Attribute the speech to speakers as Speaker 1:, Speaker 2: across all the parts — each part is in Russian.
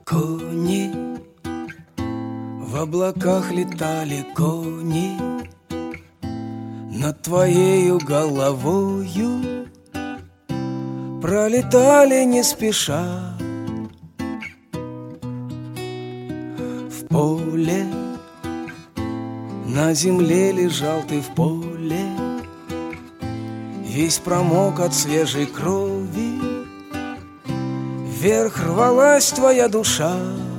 Speaker 1: Кони, в облаках летали кони над твоею головою, пролетали не спеша. В поле, на земле лежал ты в поле, весь промок от свежей крови. Вверх рвалась твоя душа.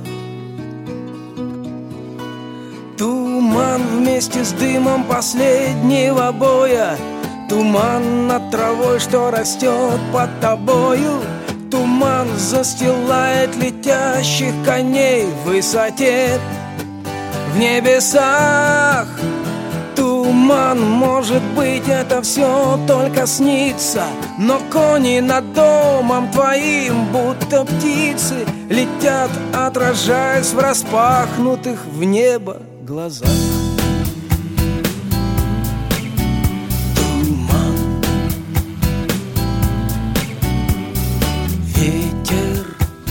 Speaker 1: Туман вместе с дымом последнего боя, туман над травой, что растет под тобою. Туман застилает летящих коней в высоте, в небесах. Туман, может быть, это все только снится, но кони над домом твоим, будто птицы, летят, отражаясь в распахнутых в небо глазах. Туман, ветер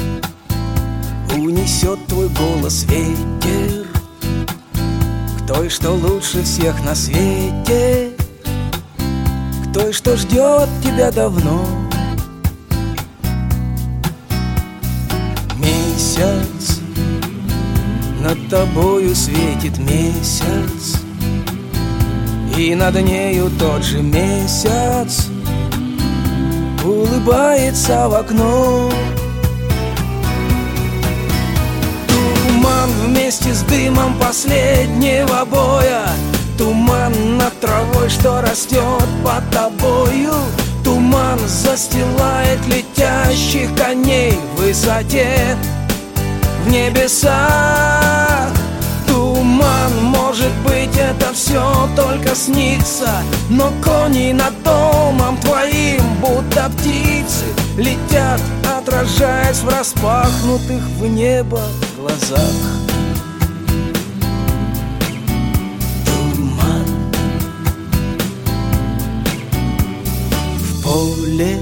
Speaker 1: унесет твой голос, ветер к той, что лучше всех на свете, к той, что ждет тебя давно. Месяц, над тобою светит месяц, и над нею тот же месяц улыбается в окно. Туман вместе с дымом последнего боя, туман над травой, что растет под тобою. Туман застилает летящих коней в высоте, в небесах. Туман, может быть, это все только снится, но кони над домом твоим, будто птицы, летят, отражаясь в распахнутых в небо глазах. Туман, в поле,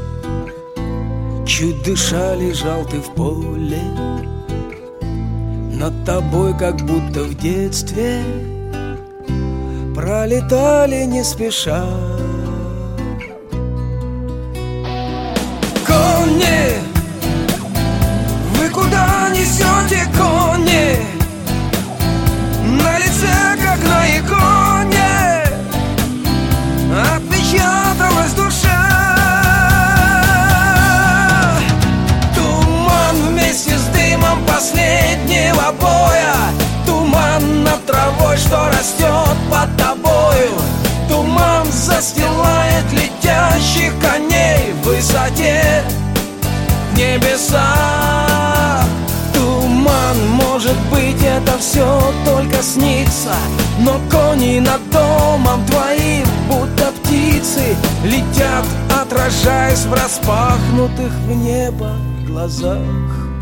Speaker 1: чуть дыша лежал ты в поле, над тобой, как будто в детстве, пролетали не спеша. Кони, вы куда несете, кони? На лице, как на иконе, отпечаталась душа. Туман вместе с дымом последнего боя, туман над травой, что растет под тобою. Туман застилает летящих коней в высоте, в небесах. Туман, может быть, это все только снится, но кони над домом твоим, будто птицы, летят, отражаясь в распахнутых в небо глазах.